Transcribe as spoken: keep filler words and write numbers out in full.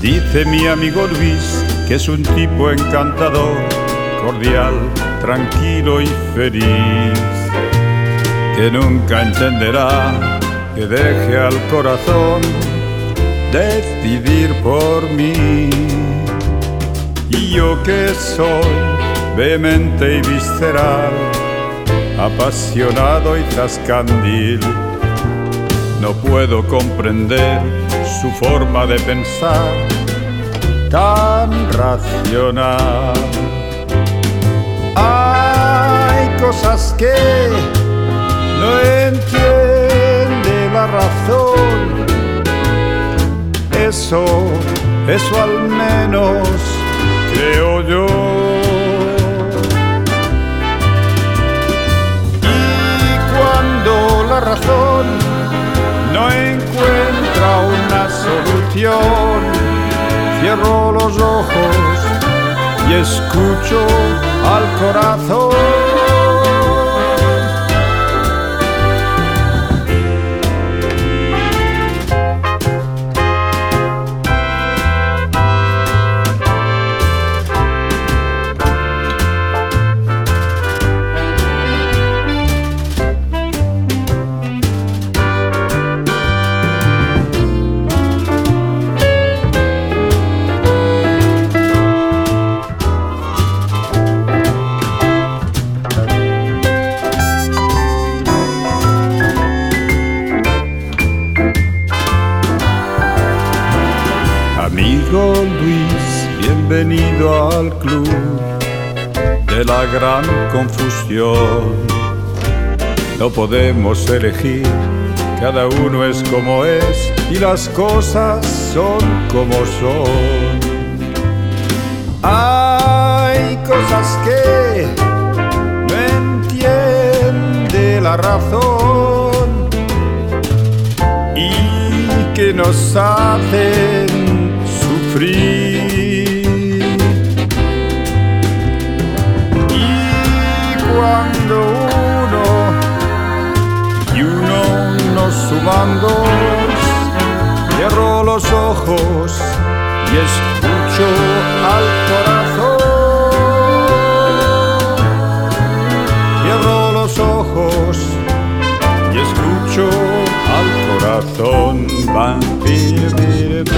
Dice mi amigo Luis que es un tipo encantador, cordial, tranquilo y feliz, que nunca entenderá que deje al corazón decidir por mí. Y yo que soy vehemente y visceral, apasionado y zascandil, no puedo comprender su forma de pensar tan racional. Hay cosas que no entiende la razón. Eso, eso al menos creo yo. Y cuando la razón no encuentra una solución, cierro los ojos y escucho al corazón. Amigo Luis, bienvenido al club de la gran confusión. No podemos elegir, cada uno es como es y las cosas son como son. Hay cosas que no entiende la razón y que nos hacen sufrir. Y cuando uno y uno nos suman dos, cierro los ojos y escucho al corazón. Cierro los ojos y escucho al corazón. Vampire,